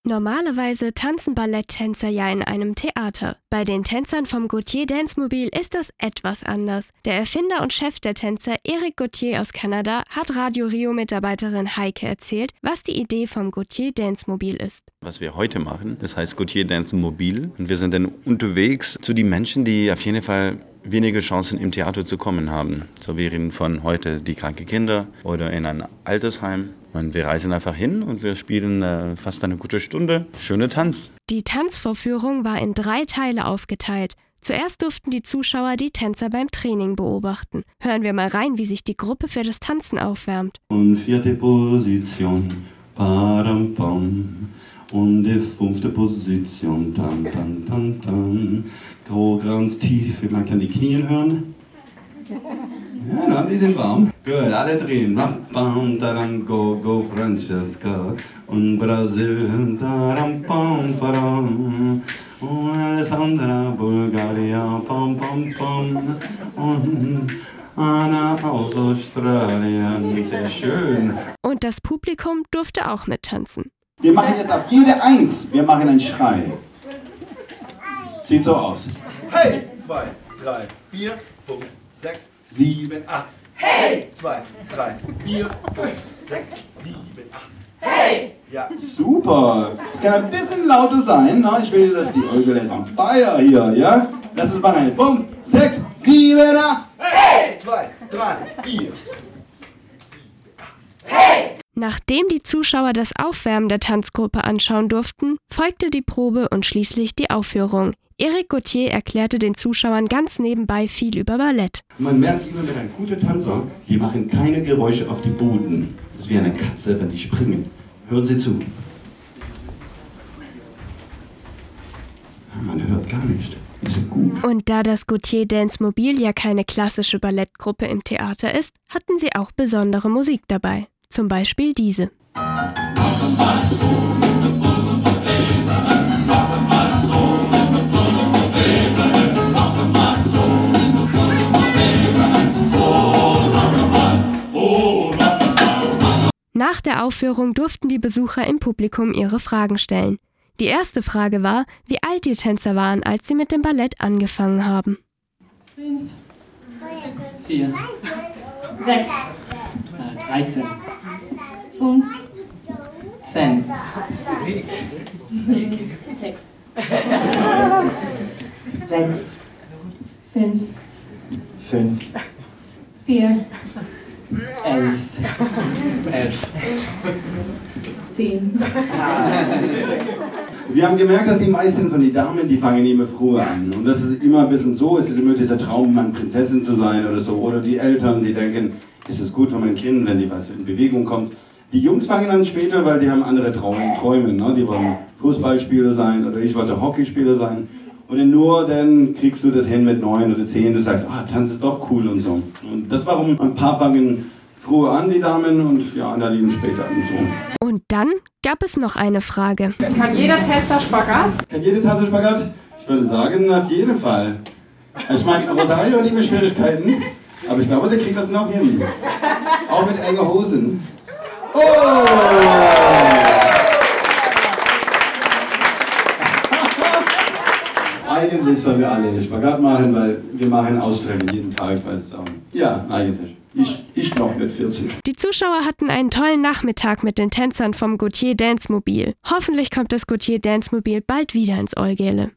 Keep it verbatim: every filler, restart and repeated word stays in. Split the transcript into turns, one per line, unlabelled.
Normalerweise tanzen Balletttänzer ja in einem Theater. Bei den Tänzern vom Gautier Dancemobil ist das etwas anders. Der Erfinder und Chef der Tänzer, Eric Gautier aus Kanada, hat Radio Rio-Mitarbeiterin Heike erzählt, was die Idee vom Gautier Dancemobil ist.
Was wir heute machen, das heißt Gautier Dancemobil. Und wir sind dann unterwegs zu den Menschen, die auf jeden Fall wenige Chancen im Theater zu kommen haben. So wir reden von heute die kranken Kinder oder in ein Altersheim. Und wir reisen einfach hin und wir spielen äh, fast eine gute Stunde. Schöner Tanz.
Die Tanzvorführung war in drei Teile aufgeteilt. Zuerst durften die Zuschauer die Tänzer beim Training beobachten. Hören wir mal rein, wie sich die Gruppe für das Tanzen aufwärmt.
Und vierte Position, padam pam. Und die fünfte Position, tam tam tam tam. Groß, ganz tief, man kann die Knie hören. Ja, na, die sind warm. Gut, alle drehen. Bam, tadam, go, go, Francesca. Und Brasil, tadam, pam, padam. Und Alessandra, Bulgaria, pam, pam, pam. Und Anna aus Australien. Sehr schön.
Und das Publikum durfte auch mittanzen.
Wir machen jetzt auf jede Eins, wir machen einen Schrei. Sieht so aus.
Hey! Zwei, drei, vier, fünf, sechs, sieben, acht. Hey! Zwei, drei, vier, fünf, sechs, sieben, acht. Hey!
Ja, super. Es kann ein bisschen lauter sein. Ne? Ich will, dass die Eugel ist on fire hier, ja? Lass uns mal rein. Fünf, sechs, sieben, acht.
Hey! Zwei, drei, vier.
Nachdem die Zuschauer das Aufwärmen der Tanzgruppe anschauen durften, folgte die Probe und schließlich die Aufführung. Eric Gautier erklärte den Zuschauern ganz nebenbei viel über Ballett.
Man merkt immer, wenn ein guter Tanzer, die machen keine Geräusche auf dem Boden. Das ist wie eine Katze, wenn die springen. Hören Sie zu. Man hört gar nicht. Die sind gut.
Und da das Gautier Dancemobil ja keine klassische Ballettgruppe im Theater ist, hatten sie auch besondere Musik dabei. Zum Beispiel diese. Nach der Aufführung durften die Besucher im Publikum ihre Fragen stellen. Die erste Frage war, wie alt die Tänzer waren, als sie mit dem Ballett angefangen haben.
Fünf. Vier. Sechs. Dreizehn. Fünf. Zehn. Sechs. Sechs. Fünf.
Fünf.
Vier.
Elf. Elf.
Zehn.
Wir haben gemerkt, dass die meisten von den Damen, die fangen immer früher an. Und das ist immer ein bisschen so, es ist immer dieser Traum, mal Prinzessin zu sein oder so. Oder die Eltern, die denken, ist es gut für mein Kind, wenn die was in Bewegung kommt. Die Jungs fangen an später, weil die haben andere Traum- Träume. Ne? Die wollen Fußballspieler sein oder ich wollte Hockeyspieler sein. Und nur dann kriegst du das hin mit neun oder zehn, du sagst, ah, Tanz ist doch cool und so. Und das warum ein paar fangen früher an, die Damen, und ja, andere später und so.
Und dann gab es noch eine Frage.
Kann jeder Tänzer Spagat?
Kann jeder Tanzer Spagat? Ich würde sagen, auf jeden Fall. Ich meine, Rosario hat immer Schwierigkeiten, aber ich glaube, der kriegt das noch hin. Auch mit engen Hosen. Oh! Eigentlich sollen wir alle Spagat machen, weil wir machen Ausstrecken jeden Tag. Weil es, um, ja, eigentlich. Ich, ich noch mit vierzig.
Die Zuschauer hatten einen tollen Nachmittag mit den Tänzern vom Gautier Dancemobil. Hoffentlich kommt das Gautier Dancemobil bald wieder ins Eugele.